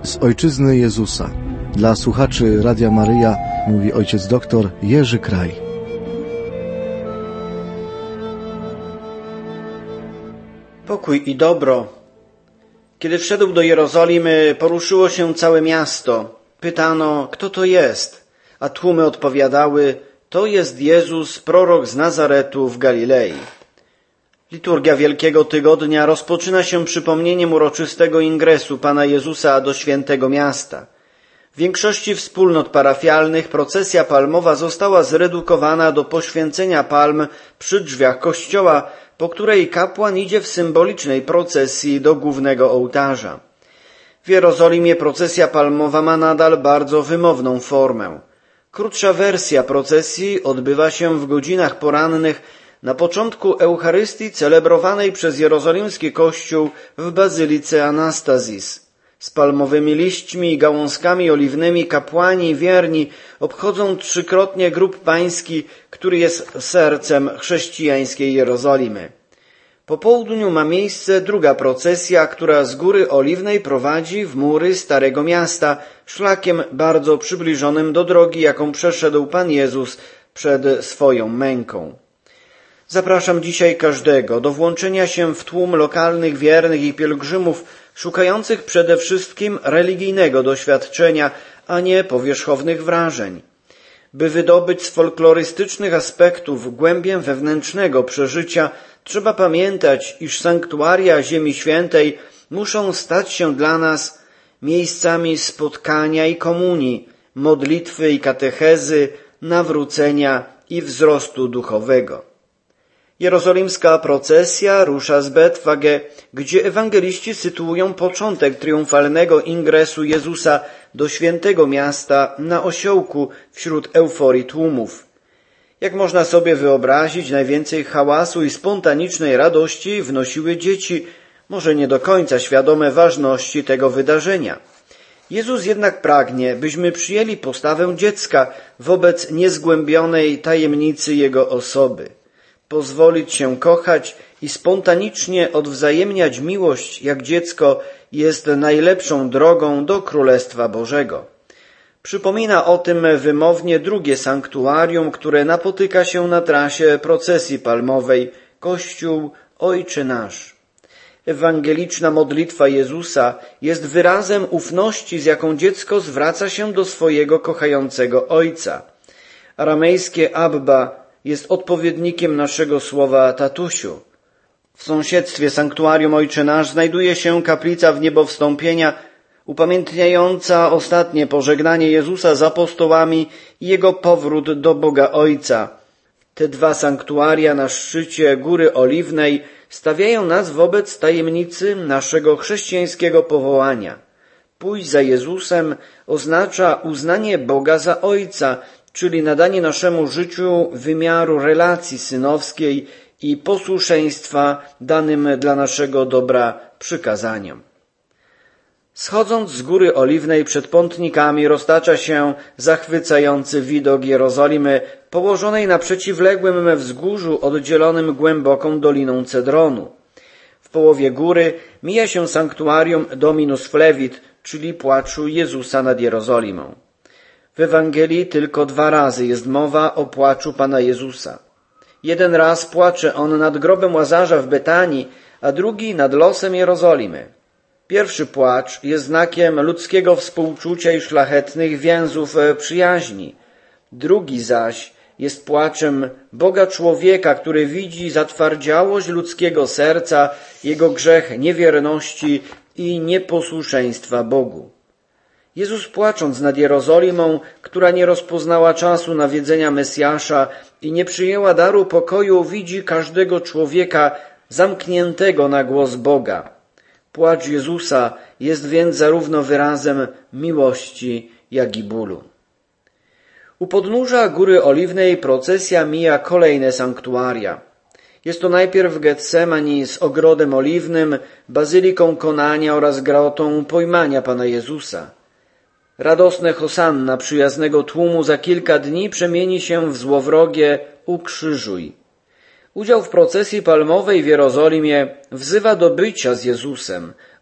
z ojczyzny Jezusa. Dla słuchaczy Radia Maryja mówi ojciec doktor Jerzy Kraj. Pokój i dobro. Kiedy wszedł do Jerozolimy, poruszyło się całe miasto. Pytano, kto to jest? A tłumy odpowiadały, to jest Jezus, prorok z Nazaretu w Galilei. Liturgia Wielkiego Tygodnia rozpoczyna się przypomnieniem uroczystego ingresu Pana Jezusa do świętego miasta. W większości wspólnot parafialnych procesja palmowa została zredukowana do poświęcenia palm przy drzwiach kościoła, po której kapłan idzie w symbolicznej procesji do głównego ołtarza. W Jerozolimie procesja palmowa ma nadal bardzo wymowną formę. Krótsza wersja procesji odbywa się w godzinach porannych na początku Eucharystii celebrowanej przez jerozolimski kościół w Bazylice Anastazis. Z palmowymi liśćmi i gałązkami oliwnymi kapłani wierni obchodzą trzykrotnie grób pański, który jest sercem chrześcijańskiej Jerozolimy. Po południu ma miejsce druga procesja, która z Góry Oliwnej prowadzi w mury Starego Miasta, szlakiem bardzo przybliżonym do drogi, jaką przeszedł Pan Jezus przed swoją męką. Zapraszam dzisiaj każdego do włączenia się w tłum lokalnych wiernych i pielgrzymów, szukających przede wszystkim religijnego doświadczenia, a nie powierzchownych wrażeń. By wydobyć z folklorystycznych aspektów głębię wewnętrznego przeżycia, trzeba pamiętać, iż sanktuaria Ziemi Świętej muszą stać się dla nas miejscami spotkania i komunii, modlitwy i katechezy, nawrócenia i wzrostu duchowego. Jerozolimska procesja rusza z Betfage, gdzie ewangeliści sytuują początek triumfalnego ingresu Jezusa do świętego miasta na osiołku wśród euforii tłumów. Jak można sobie wyobrazić, najwięcej hałasu i spontanicznej radości wnosiły dzieci, może nie do końca świadome ważności tego wydarzenia. Jezus jednak pragnie, byśmy przyjęli postawę dziecka wobec niezgłębionej tajemnicy Jego osoby. Pozwolić się kochać i spontanicznie odwzajemniać miłość jak dziecko jest najlepszą drogą do Królestwa Bożego. Przypomina o tym wymownie drugie sanktuarium, które napotyka się na trasie procesji palmowej, Kościół Ojcze Nasz. Ewangeliczna modlitwa Jezusa jest wyrazem ufności, z jaką dziecko zwraca się do swojego kochającego Ojca. Aramejskie Abba jest odpowiednikiem naszego słowa tatusiu. W sąsiedztwie sanktuarium Ojcze Nasz znajduje się kaplica Wniebowstąpienia, upamiętniająca ostatnie pożegnanie Jezusa z apostołami i Jego powrót do Boga Ojca. Te dwa sanktuaria na szczycie Góry Oliwnej stawiają nas wobec tajemnicy naszego chrześcijańskiego powołania. Pójść za Jezusem oznacza uznanie Boga za Ojca, czyli nadanie naszemu życiu wymiaru relacji synowskiej i posłuszeństwa danym dla naszego dobra przykazaniom. Schodząc z Góry Oliwnej przed Pątnikami roztacza się zachwycający widok Jerozolimy położonej na przeciwległym wzgórzu oddzielonym głęboką doliną Cedronu. W połowie góry mija się sanktuarium Dominus Flevit, czyli płaczu Jezusa nad Jerozolimą. W Ewangelii tylko 2 razy jest mowa o płaczu Pana Jezusa. Jeden raz płacze On nad grobem Łazarza w Betanii, a drugi nad losem Jerozolimy. Pierwszy płacz jest znakiem ludzkiego współczucia i szlachetnych więzów przyjaźni. Drugi zaś jest płaczem Boga człowieka, który widzi zatwardziałość ludzkiego serca, jego grzech niewierności i nieposłuszeństwa Bogu. Jezus, płacząc nad Jerozolimą, która nie rozpoznała czasu nawiedzenia Mesjasza i nie przyjęła daru pokoju, widzi każdego człowieka zamkniętego na głos Boga. Płacz Jezusa jest więc zarówno wyrazem miłości, jak i bólu. U podnóża Góry Oliwnej procesja mija kolejne sanktuaria. Jest to najpierw Getsemani z ogrodem oliwnym, bazyliką Konania oraz grotą Pojmania Pana Jezusa. Radosne hosanna przyjaznego tłumu za kilka dni przemieni się w złowrogie ukrzyżuj. Udział w procesji palmowej w Jerozolimie wzywa do bycia z Jezusem,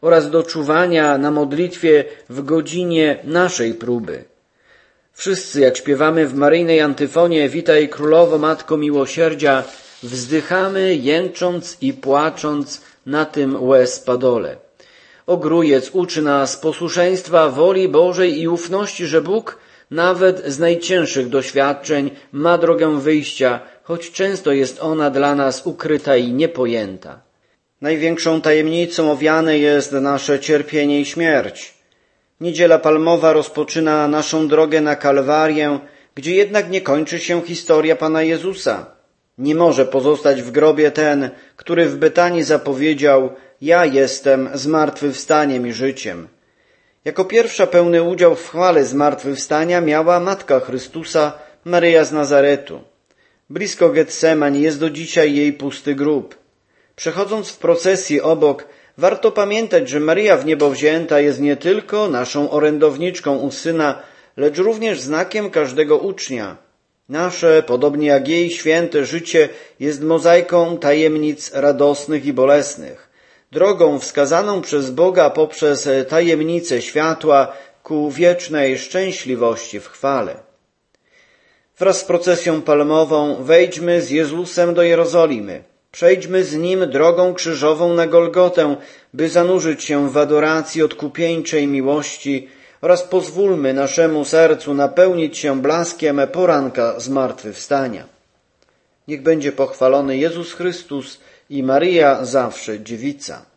oraz do czuwania na modlitwie w godzinie naszej próby. Wszyscy, jak śpiewamy w maryjnej antyfonie Witaj Królowo, Matko Miłosierdzia, wzdychamy, jęcząc i płacząc na tym łez padole. Ogrójec uczy nas posłuszeństwa woli Bożej i ufności, że Bóg nawet z najcięższych doświadczeń ma drogę wyjścia, choć często jest ona dla nas ukryta i niepojęta. Największą tajemnicą owiane jest nasze cierpienie i śmierć. Niedziela Palmowa rozpoczyna naszą drogę na Kalwarię, gdzie jednak nie kończy się historia Pana Jezusa. Nie może pozostać w grobie ten, który w Betanii zapowiedział: ja jestem zmartwychwstaniem i życiem. Jako pierwsza pełny udział w chwale zmartwychwstania miała Matka Chrystusa, Maryja z Nazaretu. Blisko Getsemani jest do dzisiaj jej pusty grób. Przechodząc w procesji obok, warto pamiętać, że Maryja w niebo wzięta jest nie tylko naszą orędowniczką u Syna, lecz również znakiem każdego ucznia. Nasze, podobnie jak jej, święte życie jest mozaiką tajemnic radosnych i bolesnych, drogą wskazaną przez Boga poprzez tajemnice światła ku wiecznej szczęśliwości w chwale. Wraz z procesją palmową wejdźmy z Jezusem do Jerozolimy. Przejdźmy z Nim drogą krzyżową na Golgotę, by zanurzyć się w adoracji odkupieńczej miłości oraz pozwólmy naszemu sercu napełnić się blaskiem poranka zmartwychwstania. Niech będzie pochwalony Jezus Chrystus i Maryja zawsze Dziewica.